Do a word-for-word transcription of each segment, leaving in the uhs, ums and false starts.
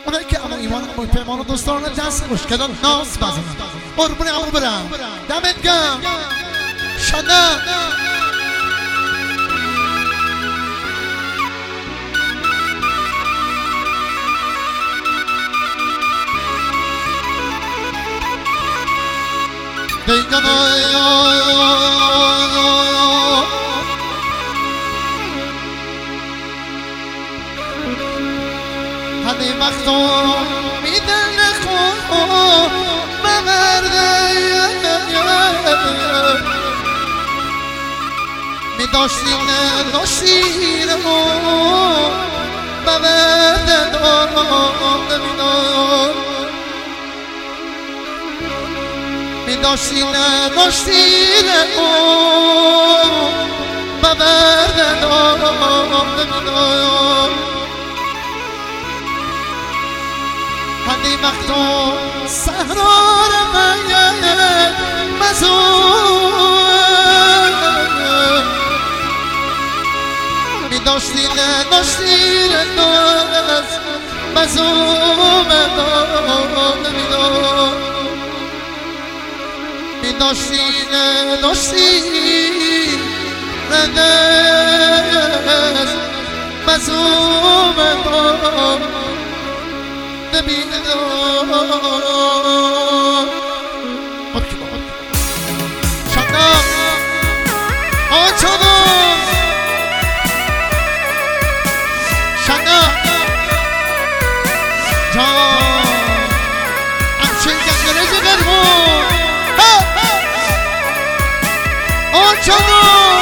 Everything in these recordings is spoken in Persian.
اونایی که امو ایمان امو پیمان و دوستان دست خوشگلان ناز بزنن قربون امو برم دمت گرم شادم هنی وقتا میدن خون ببرده میداشتی نداشتی رو ببرده میداشتی نداشتی رو ببرده هنی وقتا صحرا رو باید مزون میداشتی نداشتی رو مزون میداشتی نداشتی ردست مزوم دار نمیدار شنم آچانم شنم جان همچین گنگره جگرمون آچانم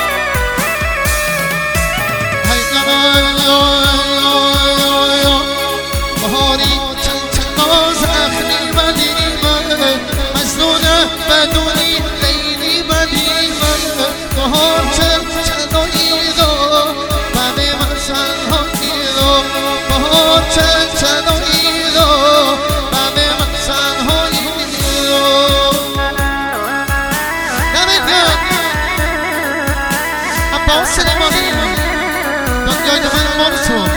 بهاری چند چند زخمی بدیمه مزنون بدونی لیلی بدیمه بهار چند چند ایدا بمی مزن هاییدا بهار چند چند ایدا بمی مزن هاییدا نمیدن عباس سلیمانی دنیای من مارسو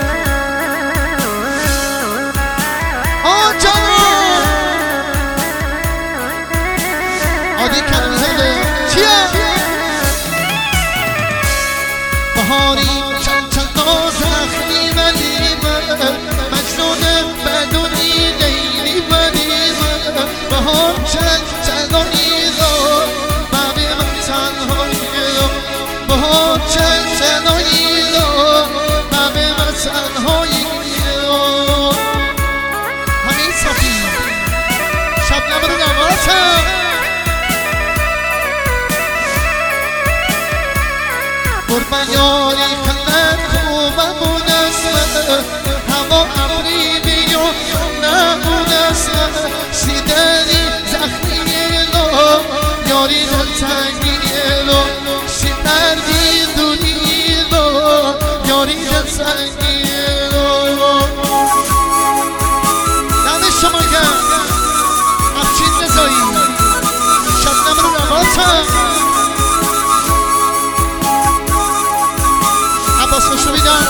بهاری چند چند زخمی بدیمه مجنون بدونی لیلی بدیمه بهار چند چند ایدا بمی من تنهاییدا بهار چند چند ایدا بمی من تنهاییدا همین صافی شبنم رو نمارتم قربان یاری خلق خوبمون است هوا ابری بیو نبود است شیدنی زخمی لو یاری دلتنگی لو شیدردی دوری لو یاری دلتنگی لو دم شما گم افچین نزایی شبنم رو نماتم خوش بیدن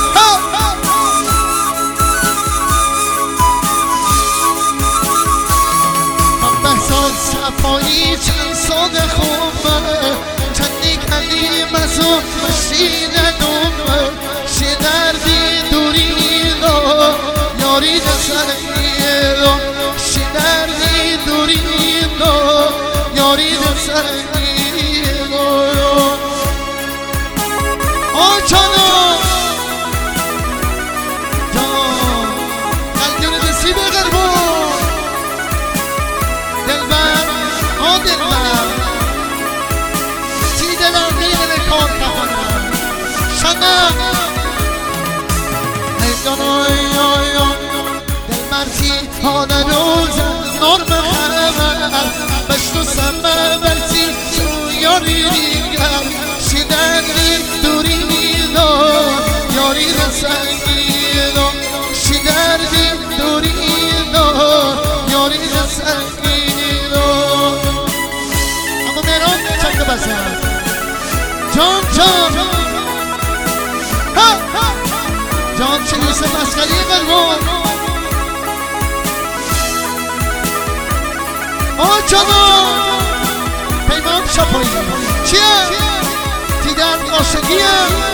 من بحثان صفایی چند سال خوبه چندی کلیم از او مشین دومه شدردی دوری دو یاری دسرگی دو شدردی دوری دو یاری دسرگی دو آچانم جان قلبیون دستی بگربون دلبر آ دلبر تی دلم میگه کار کفنم شنم ایدان آی آی آی دلبر تی حال روزم نور بخرم بشتو سمه برسی یاری دیگر شدنی دوری یاری رسنگی دو شدردی دوری دو یاری رسنگی دو اما میران چند بسن جان جان جان چه یوسف اسکری قلبون آجانا پیمان شپایی چیه؟ دیدن عاشقیه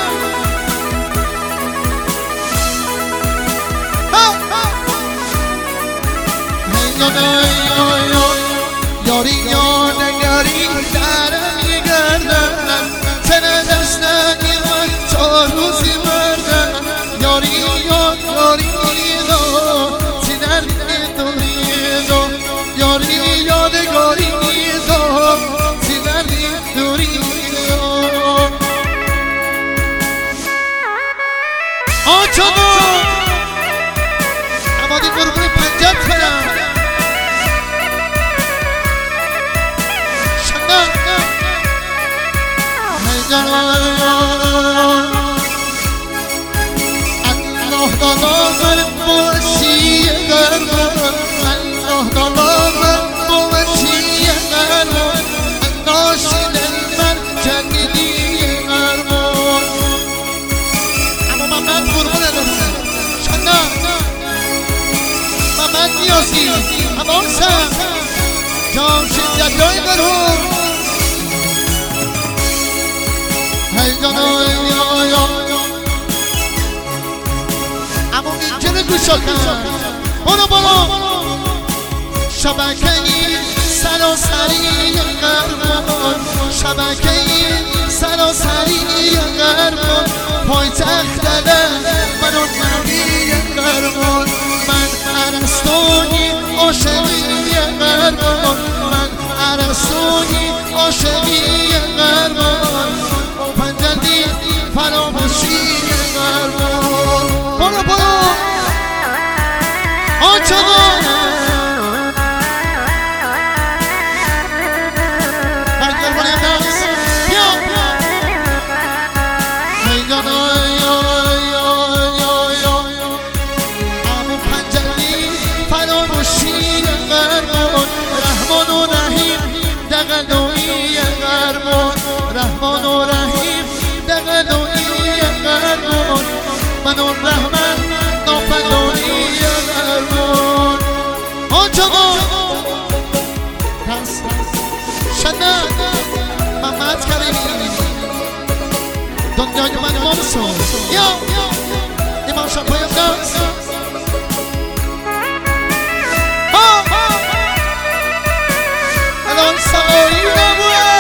یاری یادگاری درم میگردم تنه دست نگیرم تا روزی مردم یاری یادگاری دو تینر دو یاری یادگاری دو تینر دوری دو آجانا اما دی قربونی پنجت کنم الله دالا من باشی قربان الله دالا من باشی قربان ناشیل من جنگی قربان اما محمد قربون دارم شنا محمد نیازی حواسم جامشید جدای قربان اما اینجا گوشا کن برو برو شبکه‌ای سراسری قربان شبکه‌ای سراسری قربان پایتخت دلم من و مردی قربان من عرستونی عاشقی قربان من عرستونی عاشقی قربان پنجردی فراموشی قربان برو برو آجانا برگر بانیم دست بیا میگانا امو پنجردی فراموشی قربان رحمان و رحیم دقلوی قربان رحمان و رحیم دقلوی قربان من و رحمن ناپلوی قربان آجاقا شنه محمد کریمی دنیای من مامسون یا امام شپایم دست الان سواری نبوه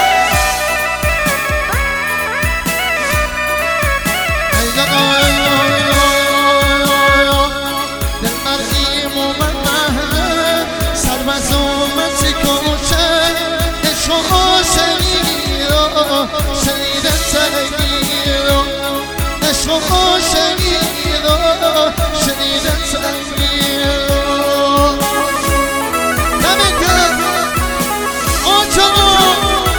شما شنید و شنیدن سنگید نمیگم آجاقا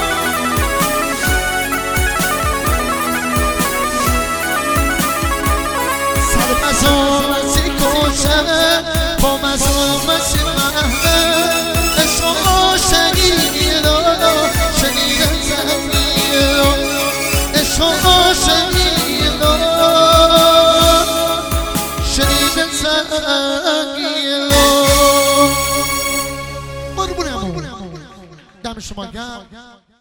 سر مزامتی کشه با مزامتی محمه شما شنید و شنیدن سنگید شما شنید قربونم دم شما گرم